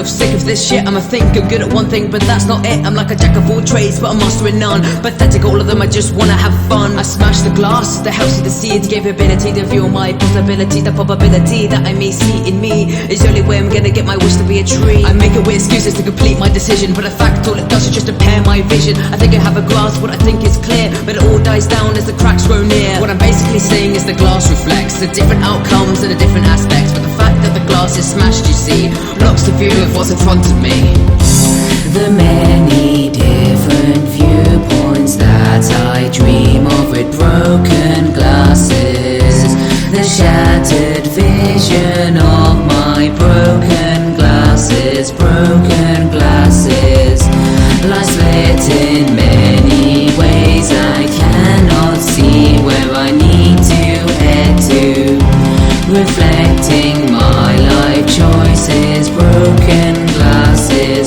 of sick of this shit. I'ma think I'm good at one thing, but that's not it. I'm like a jack of all trades, but a master in none. Pathetic, all of them, I just wanna have fun. I smash the glass that helps you to see its capability, to view my possibility. The probability that I may see in me is the only way I'm gonna get my wish to be a tree. I make it with excuses to complete my decision, but in fact all it does is just impair my vision. I think I have a grasp, what I think is clear, but it all dies down as the cracks grow near. What I'm basically saying is the glass reflects the different outcomes and the different aspects, but the fact that the glass is smashed, you see, blocks the view of what's in front of me. The many different viewpoints that I dream of with broken glasses, the shattered vision of my broken glasses, lies lit in many ways. I cannot see where I need to head to, reflecting my life choices, broken glasses.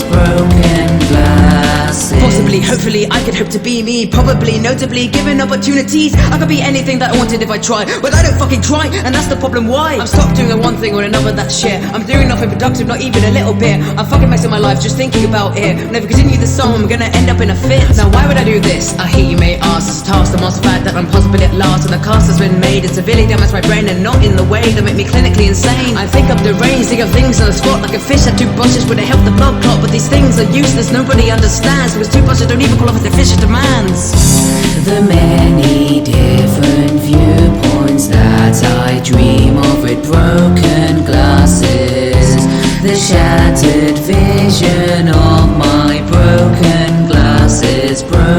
Possibly, hopefully, I could hope to be me. Probably, notably, given opportunities, I could be anything that I wanted if I try. But I don't fucking try, and that's the problem. Why? I'm stuck doing the one thing or another, that's shit. I'm doing nothing productive, not even a little bit. I'm fucking messing my life just thinking about it. And if I continue this song, I'm gonna end up in a fit. Now why would I do this? I hear you may ask. This task, the most fact that I'm possibly at last, and the cast has been made. It's severely damaged my brain, and not in the way that make me clinically insane. I think I'm deranged, think of things on the spot, like a fish had two brushes would help the blood clot. But these things are useless, nobody understands, because two brushes don't even call off the fish's demands. The many different viewpoints that I dream of with broken glasses, the shattered vision of my broken glasses,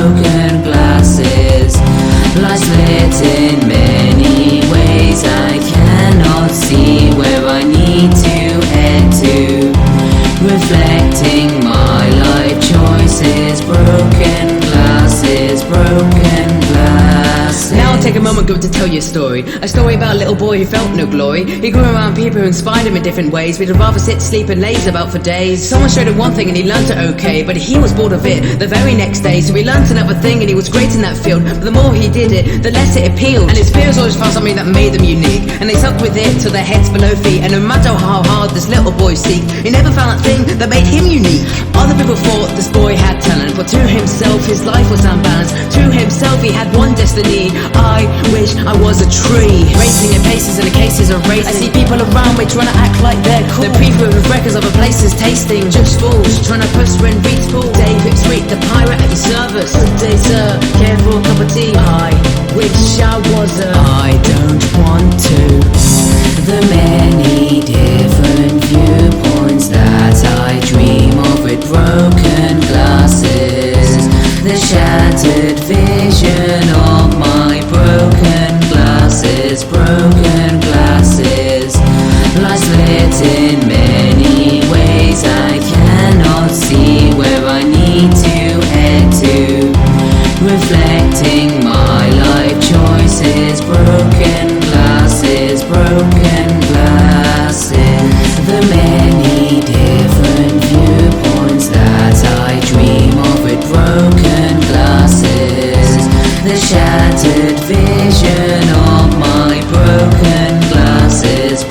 lies lit in many ways. I cannot see where I need to head to, reflecting my life choices, broken glasses. Now I'll take a moment to tell you a story about a little boy who felt no glory. He grew around people who inspired him in different ways, but he'd rather sit, sleep and laze about for days. Someone showed him one thing and he learned it okay, but he was bored of it the very next day. So he learned another thing and he was great in that field, but the more he did it, the less it appealed. And his peers always found something that made them unique, and they stuck with it till their heads below feet. And no matter how hard this little boy seeked, he never found that thing that made him unique. Other people thought this boy had talent, but to himself his life was unbalanced. To himself he had one destiny: I wish I was a tree. Racing in paces and the cases of racing, I see people around me trying to act like they're cool. They're people with records other places tasting, just fools trying to post when beats cool. David Street, the pirate at your service. Good day sir, care for a cup of tea? I wish I was a... I don't want to. The many different viewpoints that I dream of with broken glasses, the shattered vision of my broken glasses, lies lit in many ways. I cannot see where I need to head to, reflecting my life choices, broken glasses. The many different viewpoints that I dream of with broken glasses, the shattered vision of my broken glasses,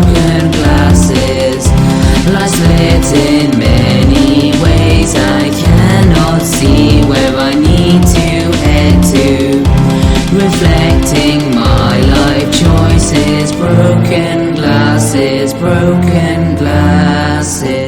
lies lit in many ways. I cannot see where I need to head to, reflecting my life choices, broken glasses.